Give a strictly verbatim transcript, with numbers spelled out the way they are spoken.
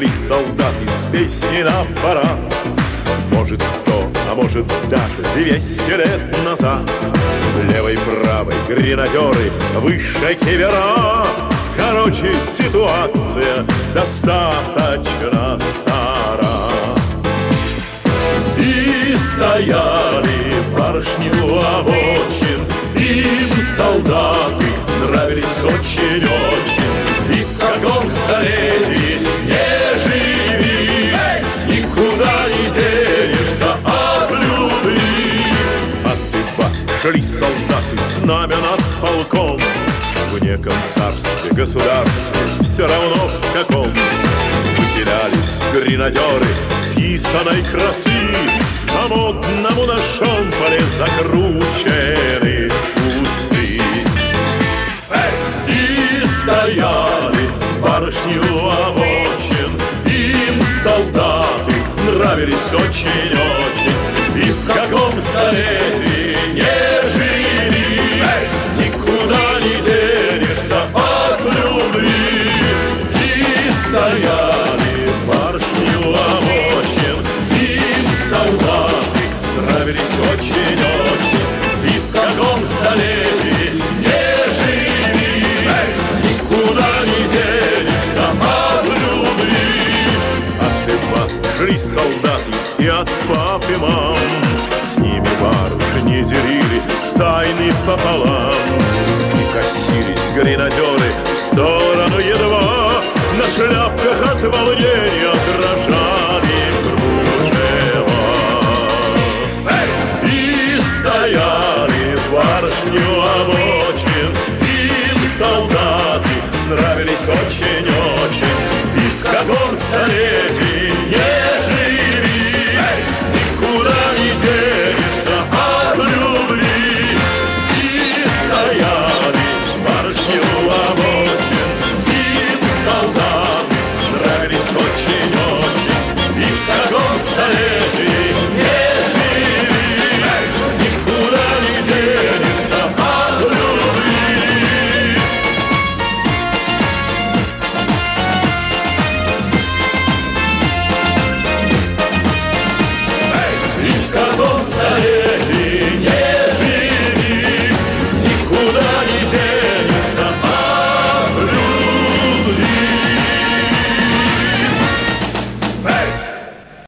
шли солдаты с песней на парад. Может, сто, а может, даже двести лет назад. Левой, правой гренадеры, выше кивера. Короче, ситуация достаточно стара. И стояли барышни у обочин, им солдаты нравились очень-очень. И в каком столетии не живи, никуда не денешься от любви. От Дыба шли солдаты с нами над полком. В неком царстве, государстве, все равно в каком. Выделялись гренадеры писаной красы, а модному на шомполе закручены усы. И стояли барышни у обочин, им солдаты нравились очень-очень. И в каком столетии не жили, никуда не денешься от любви. И стояли барышни у обочин, им солдаты нравились очень-очень. И в каком столетии не живи, никуда не денешься от любви. От Дыба шли солдаты и от пап и мам, с ними барышни делили тайны пополам. И косились гренадеры в сторону едва, на шляпках от волнения дрожа.